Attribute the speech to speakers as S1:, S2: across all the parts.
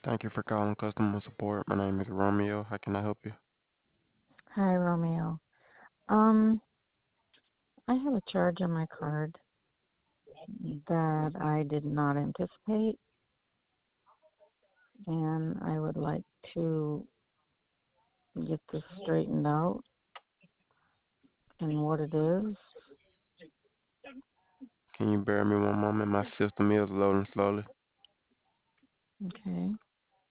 S1: Thank you for calling customer support. My name is Romeo. How can I help you?
S2: Hi, Romeo. Um, I have a charge on my card that I did not anticipate, and I would like to get this straightened out and what it is.
S1: Can you bear me one moment? My system is loading slowly.
S2: Okay.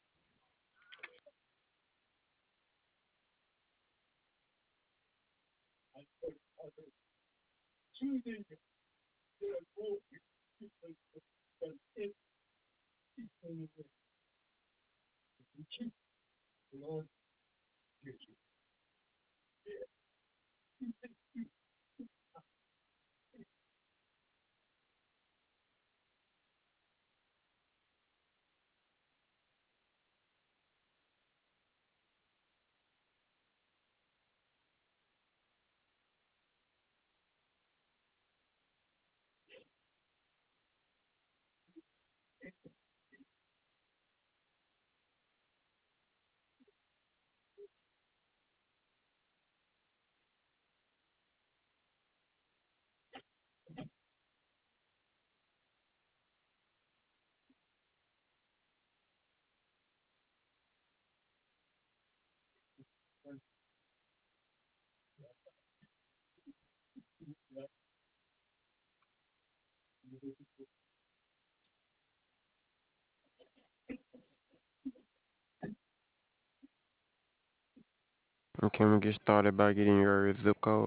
S1: And can we get started by getting your zip code?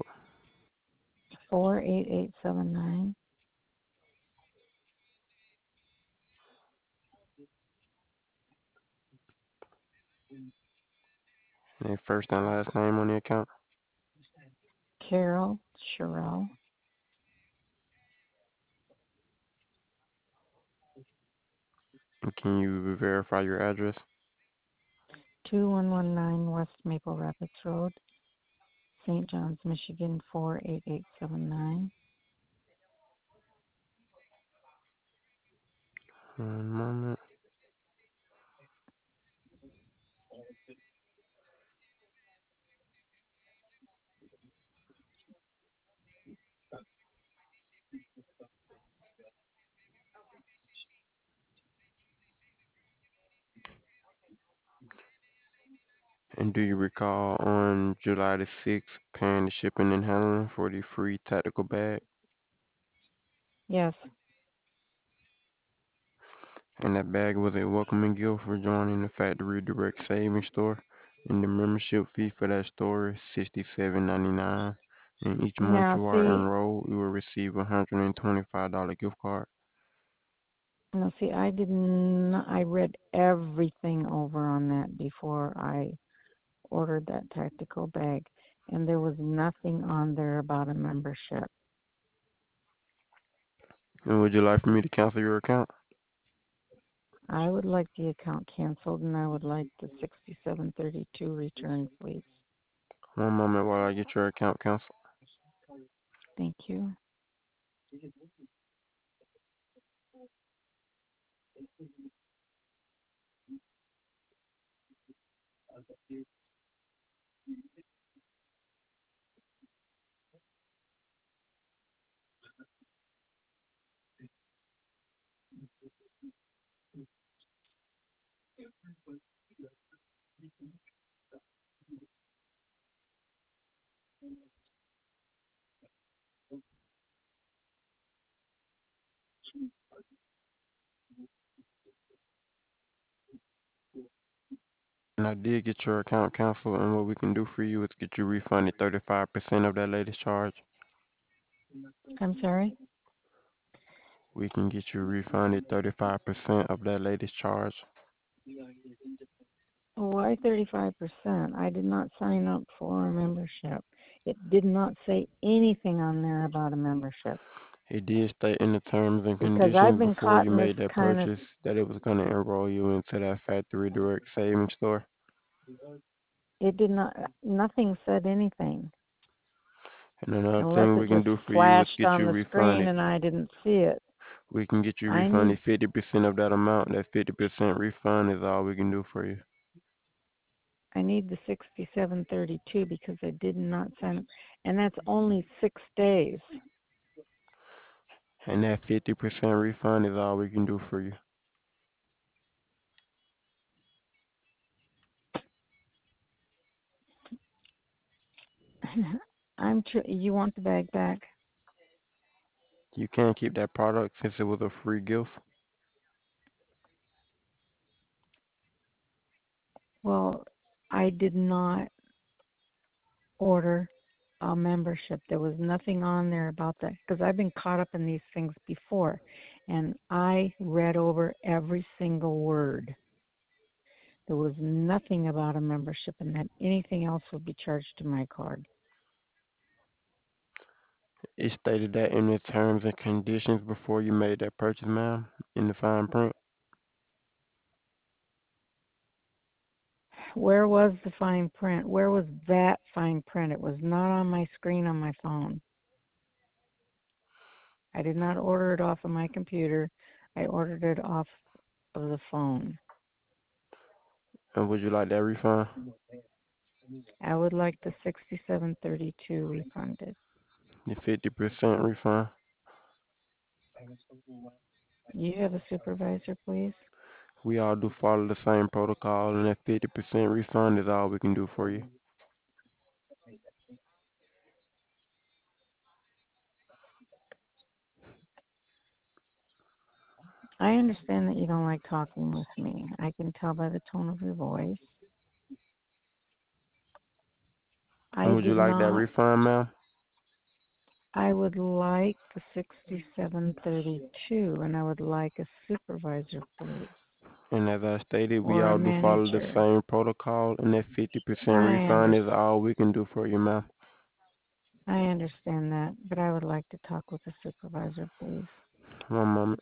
S2: 48879.
S1: And your first and last name on the account?
S2: Carol Sherrill.
S1: And can you verify your address?
S2: 2119 West Maple Rapids Road, St. John's, Michigan 48879.
S1: One moment. And do you recall on July the 6th paying the shipping and handling for the free tactical bag?
S2: Yes.
S1: And that bag was a welcoming gift for joining the Factory Direct Savings Store. And the membership fee for that store is $67.99. And each month
S2: Now,
S1: you are
S2: see,
S1: enrolled, you will receive a $125 gift card.
S2: no, see, I didn't. I read everything over on that before I ordered that tactical bag, and there was nothing on there about a membership.
S1: And would you like for me to cancel your account?
S2: I would like the account canceled, and I would like the 6732 returned, please.
S1: One moment while I get your account canceled.
S2: Thank you.
S1: And I did get your account canceled, and what we can do for you is get you refunded 35% of that latest charge.
S2: I'm sorry?
S1: We can get you refunded 35% of that latest charge.
S2: Why 35%? I did not sign up for a membership. It did not say anything on there about a membership
S1: It did state in the terms and
S2: because I've
S1: conditions
S2: been
S1: before
S2: caught
S1: you
S2: in this
S1: made that
S2: kind of.
S1: purchase that it was going to enroll you into that Factory Direct Savings Store.
S2: It did not. Nothing said anything
S1: And another
S2: unless
S1: thing
S2: it
S1: we can
S2: just
S1: do for you is
S2: flashed
S1: get
S2: on
S1: you
S2: the screen
S1: refunded.
S2: and I didn't see it.
S1: We can get you
S2: I need
S1: refunded 50% of that amount. That 50% refund is all we can do for you.
S2: I need the 6732 because I did not sign up, and that's only 6 days.
S1: And that 50% refund is all we can do for you.
S2: You want the bag back?
S1: You can't keep that product since it was a free gift.
S2: Well, I did not order a membership. There was nothing on there about that because I've been caught up in these things before, and I read over every single word. There was nothing about a membership and that anything else would be charged to my card.
S1: It stated that in the terms and conditions before you made that purchase, ma'am, in the fine print.
S2: Where was the fine print? Where was that fine print? It was not on my screen on my phone. I did not order it off of my computer. I ordered it off of the phone.
S1: And would you like that refund?
S2: I would like the 6732 refunded.
S1: The 50% refund?
S2: You have a supervisor, please?
S1: We all do follow the same protocol, and that 50% refund is all we can do for you.
S2: I understand that you don't like talking with me. I can tell by the tone of your voice.
S1: And
S2: I
S1: would you
S2: did
S1: like that
S2: not.
S1: refund, ma'am?
S2: I would like the 6732, and I would like a supervisor, please,
S1: And as I stated, we
S2: or a
S1: all do follow the
S2: manager.
S1: same protocol, and that 50%
S2: I
S1: refund is
S2: understand.
S1: all we can do for you, ma'am.
S2: I understand that, but I would like to talk with a supervisor, please.
S1: One moment.